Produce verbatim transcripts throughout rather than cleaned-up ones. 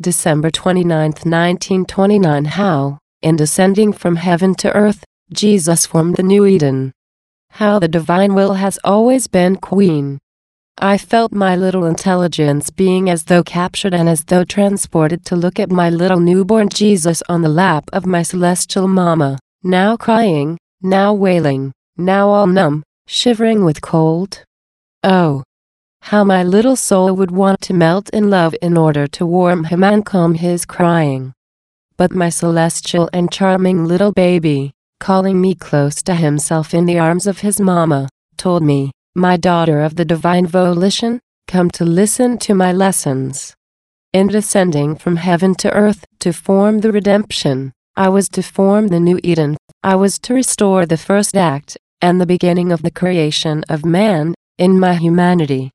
December twenty-ninth, nineteen twenty-nine. How, in descending from heaven to earth, Jesus formed the new Eden. How the divine will has always been queen. I felt my little intelligence being as though captured and as though transported to look at my little newborn Jesus on the lap of my celestial mama, now crying, now wailing, now all numb, shivering with cold. Oh, how my little soul would want to melt in love in order to warm him and calm his crying. But my celestial and charming little baby, calling me close to himself in the arms of his mama, told me, "My daughter of the divine volition, come to listen to my lessons." In descending from heaven to earth to form the redemption, I was to form the new Eden. I was to restore the first act and the beginning of the creation of man in my humanity.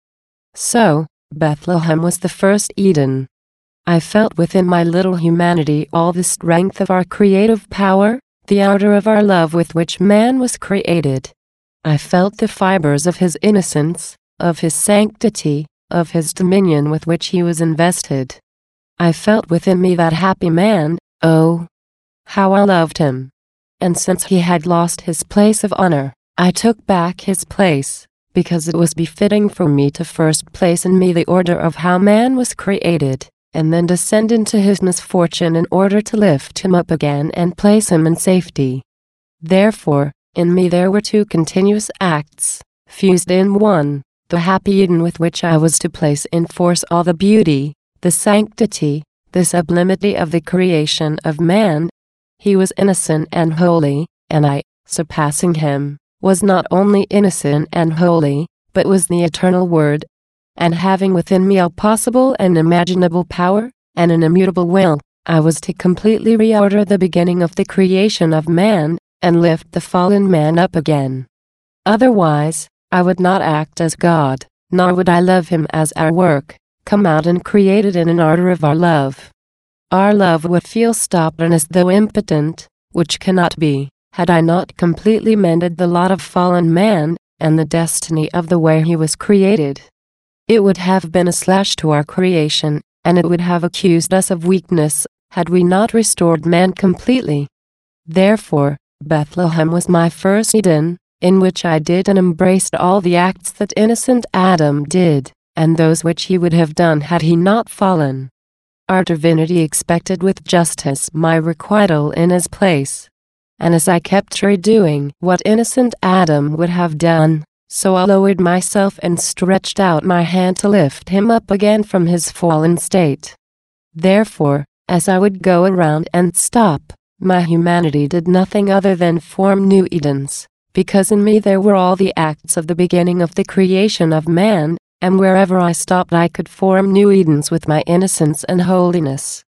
So, Bethlehem was the first Eden. I felt within my little humanity all the strength of our creative power, the ardor of our love with which man was created. I felt the fibers of his innocence, of his sanctity, of his dominion with which he was invested. I felt within me that happy man. Oh, how I loved him! And since he had lost his place of honor, I took back his place, because it was befitting for me to first place in me the order of how man was created, and then descend into his misfortune in order to lift him up again and place him in safety. Therefore, in me there were two continuous acts, fused in one, the happy Eden with which I was to place in force all the beauty, the sanctity, the sublimity of the creation of man. He was innocent and holy, and I, surpassing him, was not only innocent and holy, but was the eternal Word. And having within me all possible and imaginable power, and an immutable will, I was to completely reorder the beginning of the creation of man, and lift the fallen man up again. Otherwise, I would not act as God, nor would I love him as our work, come out and created in an ardor of our love. Our love would feel stopped and as though impotent, which cannot be, had I not completely mended the lot of fallen man, and the destiny of the way he was created. It would have been a slash to our creation, and it would have accused us of weakness, had we not restored man completely. Therefore, Bethlehem was my first Eden, in which I did and embraced all the acts that innocent Adam did, and those which he would have done had he not fallen. Our divinity expected with justice my requital in his place. And as I kept redoing what innocent Adam would have done, so I lowered myself and stretched out my hand to lift him up again from his fallen state. Therefore, as I would go around and stop, my humanity did nothing other than form new Edens, because in me there were all the acts of the beginning of the creation of man, and wherever I stopped I could form new Edens with my innocence and holiness.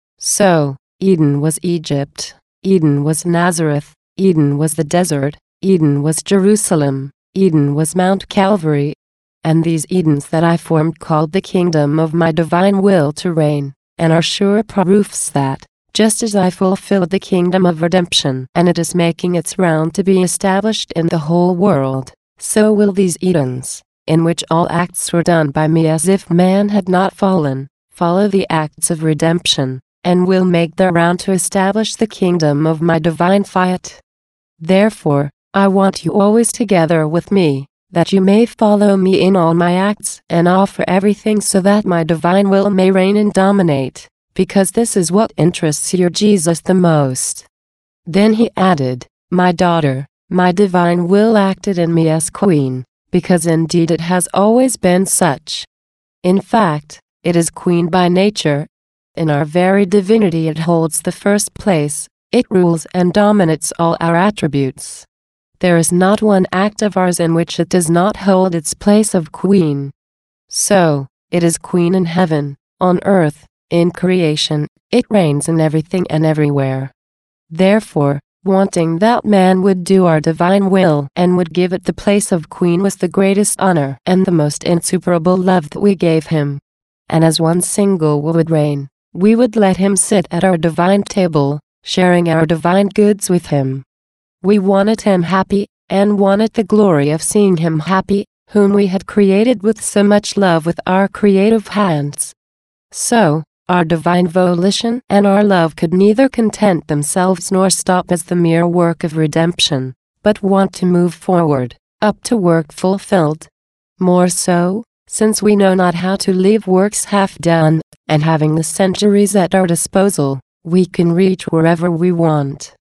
So, Eden was Egypt, Eden was Nazareth, Eden was the desert, Eden was Jerusalem, Eden was Mount Calvary, and these Edens that I formed called the kingdom of my divine will to reign, and are sure proofs that, just as I fulfilled the kingdom of redemption and it is making its round to be established in the whole world, so will these Edens, in which all acts were done by me as if man had not fallen, follow the acts of redemption, and will make their round to establish the kingdom of my divine fiat. Therefore, I want you always together with me, that you may follow me in all my acts and offer everything so that my divine will may reign and dominate, because this is what interests your Jesus the most. Then he added, "My daughter, my divine will acted in me as queen, because indeed it has always been such. In fact, it is queen by nature. In our very divinity it holds the first place, it rules and dominates all our attributes. There is not one act of ours in which it does not hold its place of queen. So, it is queen in heaven, on earth, in creation, it reigns in everything and everywhere. Therefore, wanting that man would do our divine will and would give it the place of queen was the greatest honor and the most insuperable love that we gave him. And as one single will would reign, we would let him sit at our divine table, sharing our divine goods with him. We wanted him happy, and wanted the glory of seeing him happy, whom we had created with so much love with our creative hands. So, Our divine volition and our love could neither content themselves nor stop as the mere work of redemption, but want to move forward, up to work fulfilled. More so, since we know not how to leave works half done, and having the centuries at our disposal, we can reach wherever we want.